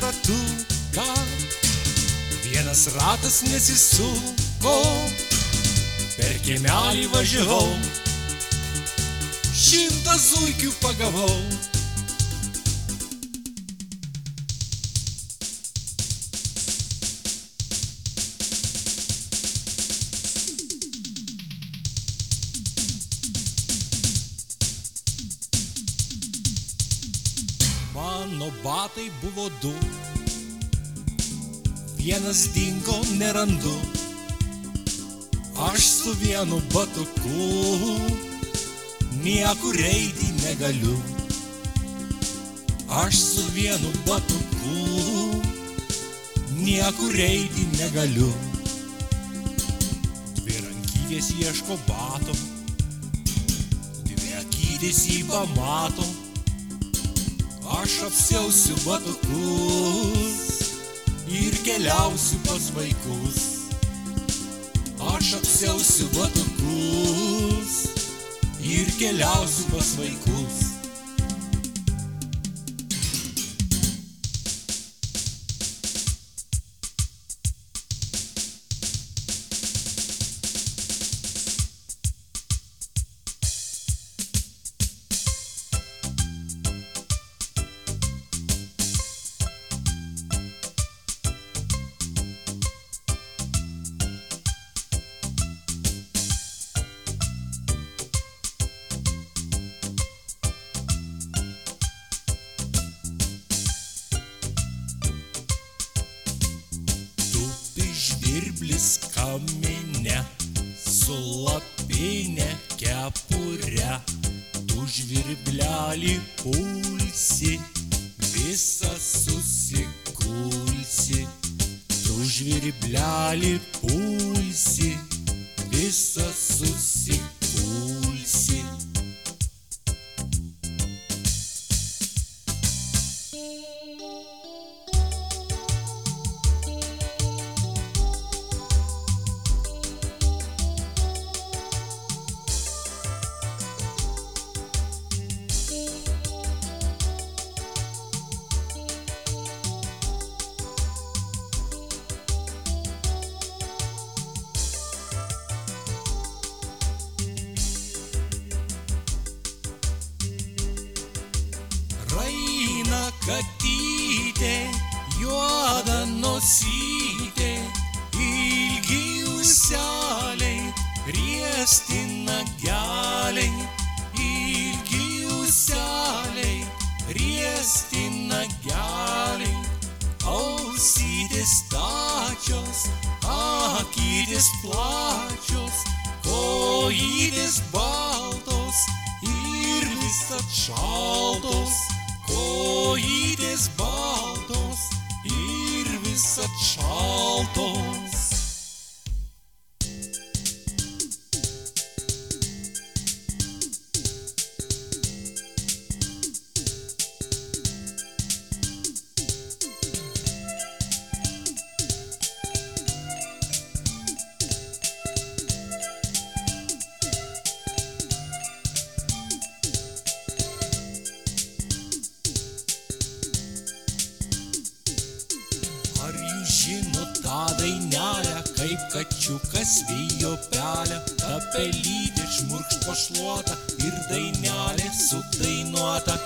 ratuką, vienas ratas nesisuko, per kiemelį važiavau, 100 zuikių pagavau. Mano batai buvo 2, vienas dingo, nerandu, aš su vienu batuku niekur eiti negaliu. Aš su vienu batuku niekur eiti negaliu. 2 rankytės ieško bato, 2 akytės jį pamato. Aš apsiausiu batukus ir keliausiu pas vaikus. Aš apsiausiu batukus ir keliausiu pas vaikus. Žvirblis kamine, su lapinė kepure, tu žvirblelį pulsi, visas susikulsi. Tu žvirblelį pulsi, visas susikulsi. Raina katytė, juoda nosytė, ilgi ūseliai, riesti nageliai, ilgi ūseliai, riesti nageliai. Ausytės stačios, akytės plačios, kojytės baltos ir visad šaltos. Kojytės baltos ir visad šaltos. Žinot tą dainelę, kaip kačiukas vijo pelę, ta pelytė šmurkšt po šluotą ir dainelė sudainuota.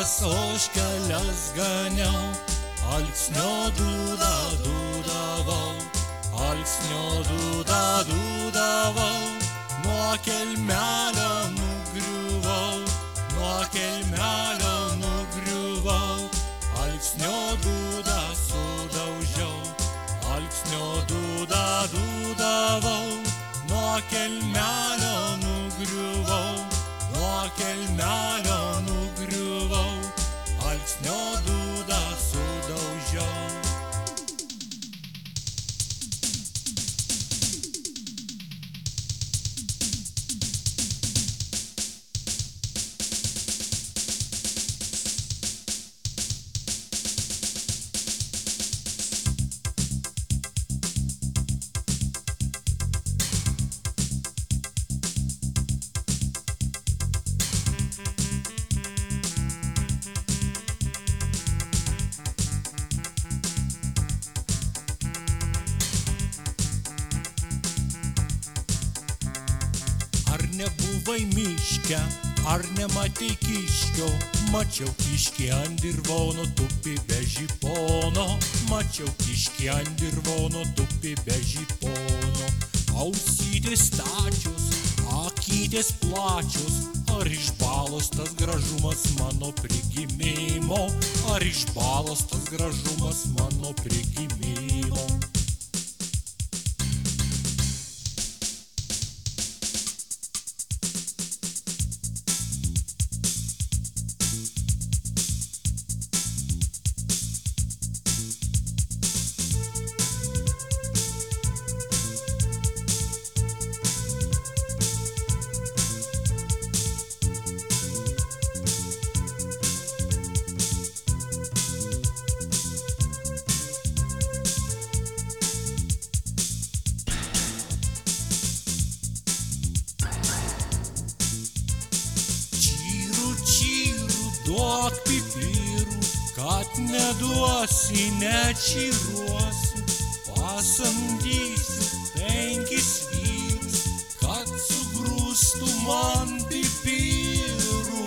dūdas ožkeles ganiau, alksnio dūdą dūdavau, alksnio dūdą dūdavau, nuo kelmelio nugriuvau, nuo kelmelio nugriuvau, alksnio dūdą sudaužiau, alksnio dūdą dūdavau, nuo kelmelio nugriuvau, nuo kelmelio nugriuvau, alksnio dūdą sudaužiau. Nebuvai miške, ar nematei kiškio, mačiau kiškį ant dirvono tupi be žipono, mačiau kiškį ant dirvono tupi be žipono. Ausytės stačios, akytės plačios, ar išbalos tas gražumas mano prigimimo, ar išbalos tas gražumas mano prigimimo. Duok pipirų, kad neduosi, nečiruosiu, pasamdysiu 5 vyrus, kad sugrūstų man pipirų.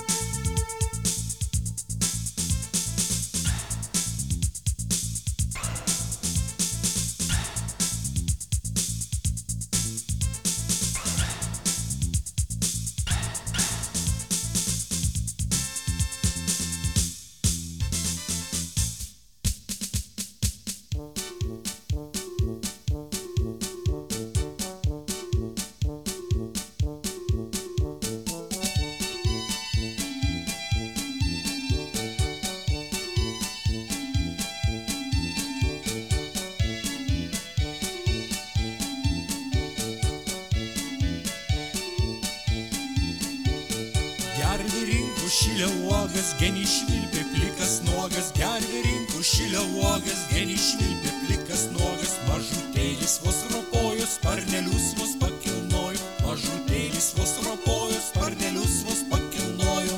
Gervė rinko šilę uogas, genį švilpė plikas nuogas, gervė rinko šilę uogas, genį švilpė plikas nuogas, mažutėlis vos ropojo, sparnelius vos pakilnojo, mažutėlis vos ropojo, sparnelius vos pakilnojo.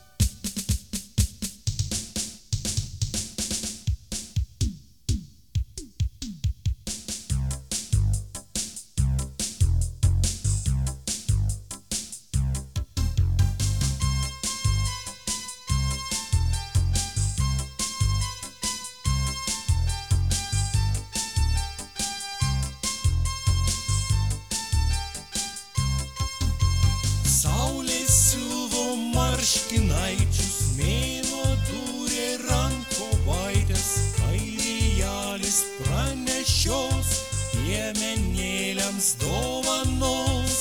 Saulė siuvo marškinaičius, mėnuo dūrė rankovaitės, kailėjelis pranešios piemenėliams dovanos.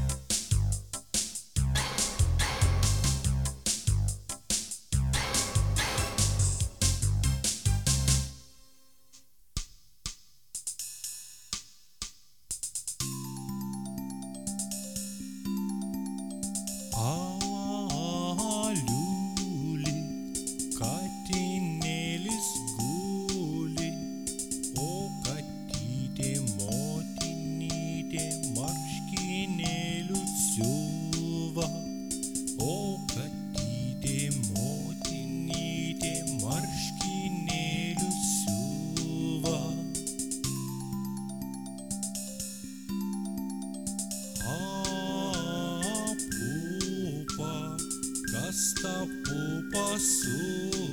Katinėlis guli, o katytė motinytė marškinėlių siuva, o katytė motinytė marškinėlių siuva. Pupa, kas ta pupa? pasu.